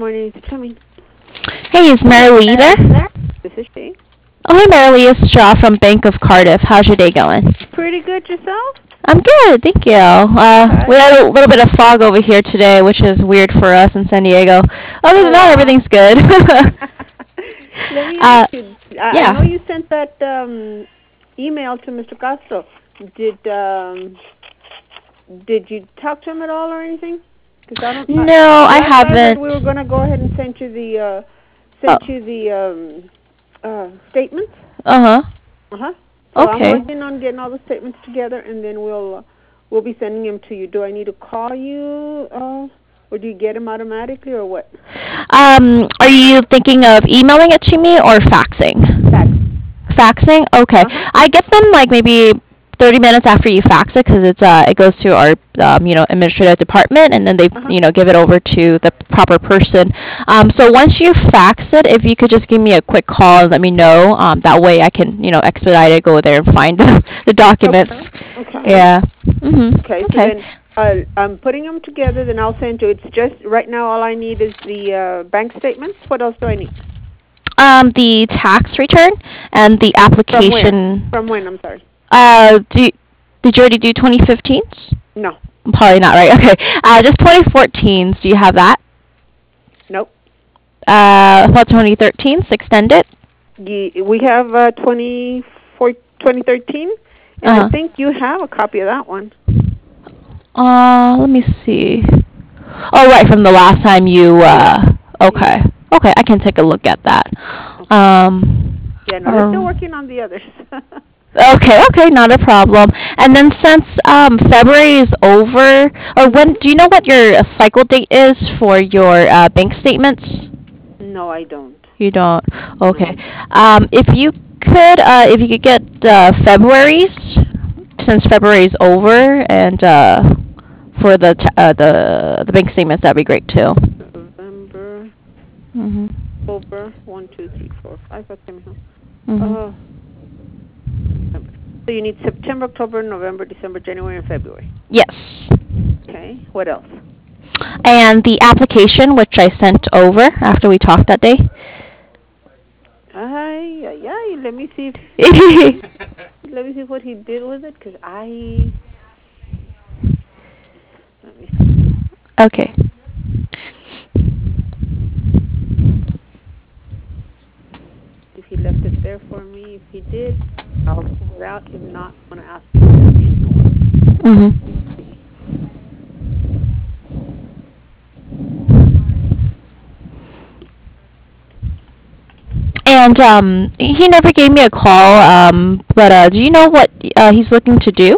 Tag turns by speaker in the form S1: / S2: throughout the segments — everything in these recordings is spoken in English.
S1: morning. It's Timmy.
S2: Hey, is Marilee there?
S1: This is she.
S2: Oh, hey, Marilee, it's Straw from Bank of Cardiff. How's your day going?
S1: Pretty good yourself?
S2: I'm good, thank you. We
S1: Okay.
S2: had a little bit of fog over here today, which is weird for us in San Diego. Other
S1: Oh
S2: than that,
S1: wow.
S2: everything's good.
S1: Let me ask
S2: uh,
S1: you. I
S2: yeah.
S1: know you sent that email to Mr. Castro. Did did you talk to him at all or anything? Because I don't.
S2: No, I
S1: Last I heard, we were
S2: haven't.
S1: gonna go ahead and
S2: Oh,
S1: send you the statements.
S2: uh-huh.
S1: Uh-huh. So I'm
S2: Okay.
S1: working on getting all the statements together, and then we'll be sending them to you. Do I need to call you, or do you get them automatically, or what?
S2: Are you thinking of emailing it to me or faxing?
S1: Fax.
S2: Faxing? Okay.
S1: Uh-huh.
S2: I get them like maybe 30 minutes after you fax it because it goes to our administrative department, and then they
S1: Uh-huh.
S2: give it over to the proper person. So once you fax it, if you could just give me a quick call and let me know, that way I can expedite it, go there and find the
S1: Okay.
S2: documents.
S1: Okay.
S2: Yeah. Mhm.
S1: Okay. So
S2: Okay.
S1: then I'm putting them together. Then I'll send you. It's just right now. All I need is the bank statements. What else do I need?
S2: The tax return and the
S1: From where?
S2: application.
S1: From when? I'm sorry.
S2: Did you already do 2015s?
S1: No.
S2: Probably not, right? Okay. Just 2014s. Do you have that?
S1: Nope.
S2: About 2013s extended.
S1: We have 2013, and I
S2: Uh,
S1: think you have a copy of that one.
S2: let me see. Oh, right, from the last time you,
S1: Yeah.
S2: okay.
S1: Yeah.
S2: Okay, I can take a look at that.
S1: Okay.
S2: Um,
S1: Yeah. No, they're still
S2: um,
S1: working on the others.
S2: okay, not a problem. And then since, February is over, or when,
S1: Mhm.
S2: do you know what your cycle date is for your, bank statements?
S1: No, I don't.
S2: You don't.
S1: No.
S2: Okay. If you could get February's, since February's over, and for the bank statements, that'd be great too.
S1: November,
S2: Mhm.
S1: October, 1, 2, 3, 4, 5. Okay, mijo.
S2: Mhm.
S1: Uh, September. So you need September, October, November, December, January, and February.
S2: Yes.
S1: Okay. What else?
S2: And the application, which I sent over after we talked that day.
S1: Ay, ay, ay. Let me see what he did with it, cause let me see
S2: Okay.
S1: if he left it there for me. If he did, I'll pull it out. If not, I'm gonna ask him to email it.
S2: Mhm.
S1: Let me see.
S2: And he never gave me a call. But do you know what he's looking to do?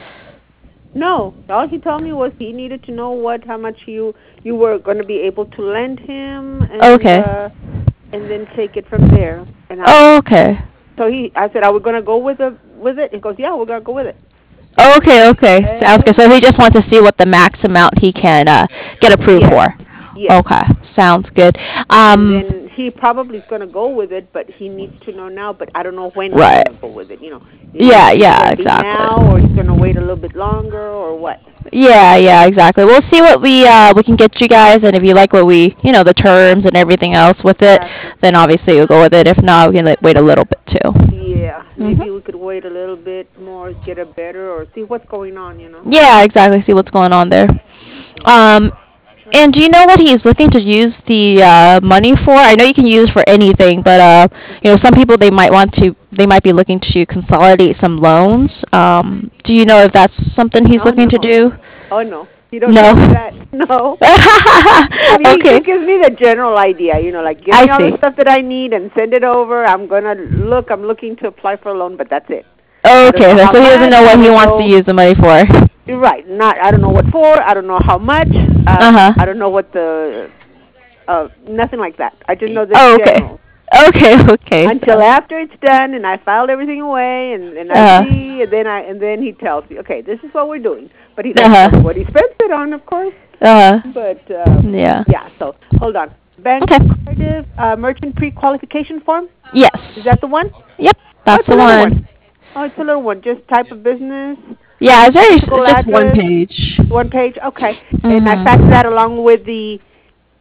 S1: No, all he told me was he needed to know how much you were going to be able to lend him,
S2: Okay.
S1: and then take it from there.
S2: Oh, okay.
S1: I said, are we going to go with it? He goes, yeah, we're going to go with it.
S2: Oh, okay, okay. Sounds good.
S1: Okay.
S2: So he just wants to see what the max amount he can get approved
S1: Yes,
S2: for.
S1: yes.
S2: Okay, sounds good.
S1: And then he probably is going to go with it, but he needs to know now. But I don't know when he's
S2: Right.
S1: going to go with it.
S2: Yeah,
S1: Is it
S2: yeah,
S1: going to be
S2: exactly.
S1: now, or he's going to wait a little bit longer, or what?
S2: Yeah, yeah, exactly. We'll see what we can get you guys, and if you like what the terms and everything else with it,
S1: Exactly.
S2: then obviously we'll go with it. If not, we can wait a little bit too.
S1: Yeah, maybe
S2: Mhm.
S1: we could wait a little bit more, get a better, or see what's going on.
S2: Yeah, exactly. See what's going on there. Um, and do you know what he's looking to use the money for? I know you can use it for anything, but some people they might be looking to consolidate some loans. Do you know if that's something he's
S1: Oh
S2: looking to
S1: no,
S2: do?
S1: oh no, you don't
S2: No.
S1: tell me that. No, I mean he
S2: Okay.
S1: just gives me the general idea. Like give
S2: I
S1: me all the
S2: see.
S1: stuff that I need and send it over. I'm gonna look. I'm looking to apply for a loan, but that's it. I don't
S2: Okay,
S1: know how
S2: so he doesn't
S1: much.
S2: know
S1: I
S2: what he
S1: don't
S2: wants to
S1: know.
S2: use the money for.
S1: Right, not. I don't know what for. I don't know how much.
S2: Uh
S1: I
S2: huh.
S1: don't know what the. Nothing like that. I just know the
S2: Oh, okay.
S1: general.
S2: Okay, okay.
S1: Until
S2: So,
S1: after it's done and I filed everything away and I
S2: uh,
S1: see and then he tells me, okay, this is what we're doing. But he doesn't tell me
S2: uh-huh.
S1: what he spent it on, of course.
S2: Uh-huh.
S1: But
S2: Yeah.
S1: yeah, so hold on. Bank
S2: Okay.
S1: of Cardiff merchant pre-qualification form. Is
S2: Yes.
S1: that the one?
S2: Yep,
S1: Oh,
S2: that's
S1: it's a
S2: the
S1: little one.
S2: one.
S1: Oh, it's a little one. Just type of business,
S2: Yeah, it's
S1: physical
S2: just one
S1: address,
S2: page.
S1: one page. Okay, and I fax
S2: Mhm.
S1: that along with the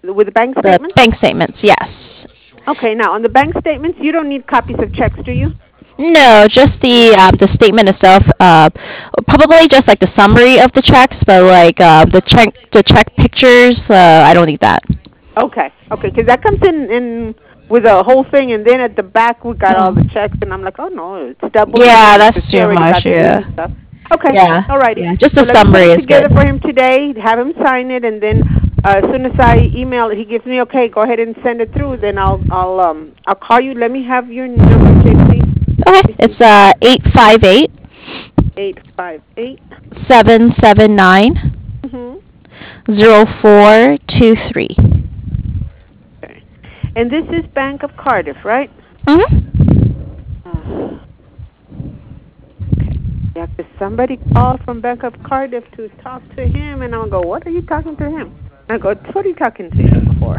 S1: with the bank
S2: The
S1: statement?
S2: bank statements, yes.
S1: Okay, now on the bank statements, you don't need copies of checks, do you?
S2: No, just the statement itself. Probably just like the summary of the checks, but like the check pictures. I don't need that.
S1: Okay, okay, because that comes in with the whole thing, and then at the back we got all the
S2: Mm.
S1: checks, and I'm like, oh no, it's double
S2: Yeah,
S1: dipping because
S2: that's
S1: she
S2: too
S1: already got
S2: much.
S1: the
S2: Yeah.
S1: easy stuff. Okay,
S2: Yeah.
S1: alrighty.
S2: Yeah. Just
S1: So
S2: the
S1: let me put
S2: summary
S1: it
S2: is
S1: together
S2: good.
S1: for him today, have him sign it, and then as soon as I email it, he gives me okay, go ahead and send it through. Then I'll call you. Let me have your number, JC.
S2: Okay. It's 858
S1: 858.
S2: 779
S1: Mhm.
S2: 0423.
S1: Okay. And this is Bank of Cardiff, right?
S2: Mhm.
S1: Uh, okay. Yeah, 'cause somebody called from Bank of Cardiff to talk to him, and I'll go, what are you talking to him? I go, what are you talking to him for?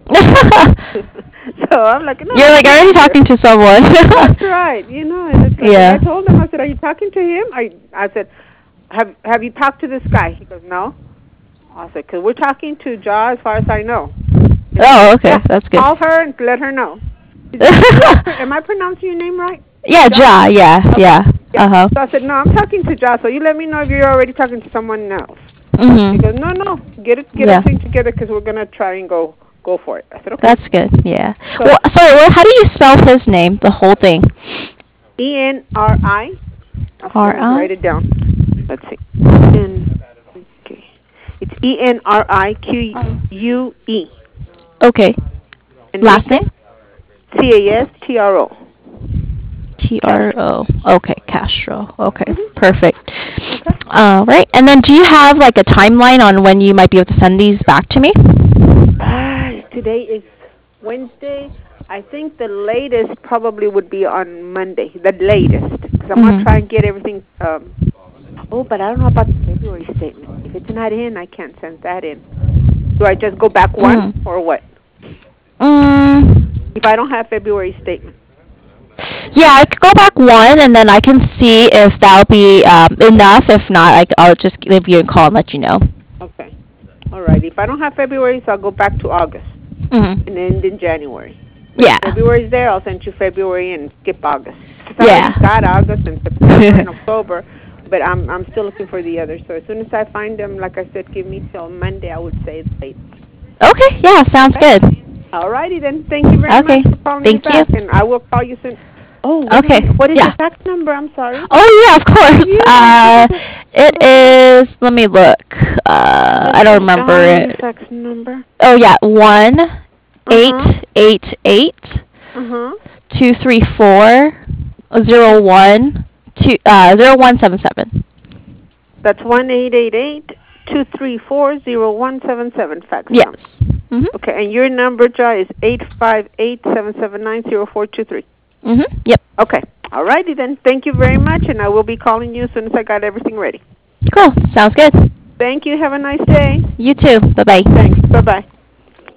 S1: So I'm like, no,
S2: You're
S1: I'm
S2: like already
S1: here.
S2: talking to someone.
S1: That's right. And it's like,
S2: Yeah.
S1: and I told him, I said, are you talking to him? I said, have you talked to this guy? He goes, no. I said, because we're talking to Ja as far as I know. And he
S2: Oh,
S1: goes,
S2: okay.
S1: yeah,
S2: That's good.
S1: call her and let her know. Am I pronouncing your name right?
S2: Yeah,
S1: Ja?
S2: Ja. Yeah.
S1: Okay.
S2: Yeah.
S1: Yeah.
S2: Uh-huh.
S1: So I said, no, I'm talking to Ja, so you let me know if you're already talking to someone else. He goes,
S2: Mhm.
S1: no, get
S2: Yeah.
S1: everything together because we're going to try and go for it. I said, okay.
S2: That's good. Yeah.
S1: So
S2: Well, sorry. Well, how do you spell his name? The whole thing.
S1: ENRI. Let me
S2: R-I.
S1: write it down. Let's see. Okay. It's ENRIQUE.
S2: Okay. Last
S1: Enrique,
S2: name?
S1: CASTRO. Castro.
S2: T-R-O. Okay, Castro. Okay,
S1: Mhm.
S2: perfect.
S1: Okay.
S2: Right. And then do you have like a timeline on when you might be able to send these back to me?
S1: Today is Wednesday. I think the latest probably would be on Monday. The latest, because I'm gonna try and get everything. Oh, but I don't know about the February statement. If it's not in, I can't send that in. Do I just go back one
S2: Mm.
S1: or what?
S2: Mm.
S1: If I don't have February statement.
S2: Yeah, I could go back one, and then I can see if that'll be enough. If not, I'll just give you a call and let you know.
S1: Okay. All right. If I don't have February, so I'll go back to August
S2: Mhm.
S1: and end in January. But
S2: Yeah.
S1: if February's there, I'll send you February and skip August. Because I
S2: Yeah.
S1: already got August and September and October, but I'm still looking for the others. So as soon as I find them, like I said, give me till Monday. I would say it's late.
S2: Okay. Yeah. Sounds
S1: Okay.
S2: good.
S1: All righty then. Thank you very much
S2: Okay.
S1: for calling me
S2: Thank you.
S1: back, and I will call you soon. Oh, wait a
S2: Okay.
S1: minute. What is your
S2: Yeah.
S1: fax number? I'm sorry.
S2: Oh yeah, of course. It is. Let me look.
S1: Let's
S2: I don't
S1: write
S2: remember
S1: down your
S2: it.
S1: fax number.
S2: Oh yeah, one
S1: Uh-huh.
S2: eight eight eight
S1: Uh-huh.
S2: 234 0177.
S1: That's 1-888-234-0177 fax number.
S2: Yes. Mhm.
S1: Okay, and your number, Ja, is 858-779-0423.
S2: Mhm. Yep.
S1: Okay. All righty then. Thank you very much, and I will be calling you as soon as I got everything ready.
S2: Cool. Sounds good.
S1: Thank you. Have a nice day.
S2: You too. Bye bye.
S1: Thanks. Bye-bye.